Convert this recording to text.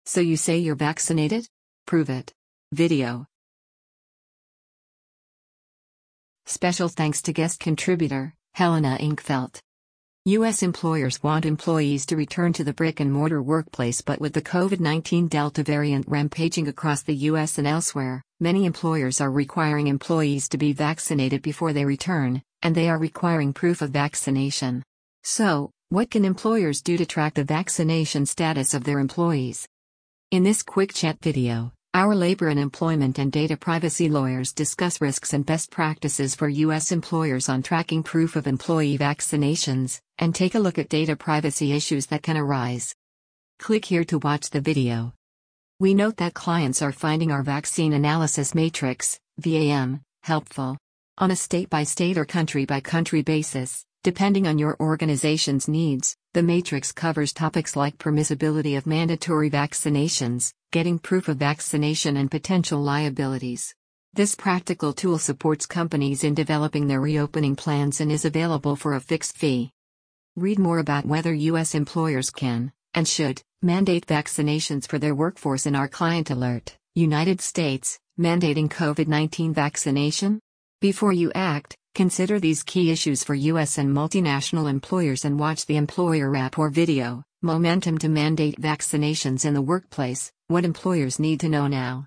So you say you're vaccinated? Prove it. Video. Special thanks to guest contributor, Helena Inkfelt. U.S. employers want employees to return to the brick-and-mortar workplace, but with the COVID-19 Delta variant rampaging across the U.S. and elsewhere, many employers are requiring employees to be vaccinated before they return, and they are requiring proof of vaccination. So, what can employers do to track the vaccination status of their employees? In this quick chat video, our labor and employment and data privacy lawyers discuss risks and best practices for U.S. employers on tracking proof of employee vaccinations, and take a look at data privacy issues that can arise. Click here to watch the video. We note that clients are finding our Vaccine Analysis Matrix, VAM, helpful. On a state-by-state or country-by-country basis, depending on your organization's needs, the matrix covers topics like permissibility of mandatory vaccinations, getting proof of vaccination, and potential liabilities. This practical tool supports companies in developing their reopening plans and is available for a fixed fee. Read more about whether U.S. employers can, and should, mandate vaccinations for their workforce in our client alert, United States, mandating COVID-19 vaccination? Before you act, consider these key issues for U.S. and multinational employers and watch the employer app or video, Momentum to Mandate Vaccinations in the Workplace, What Employers Need to Know Now.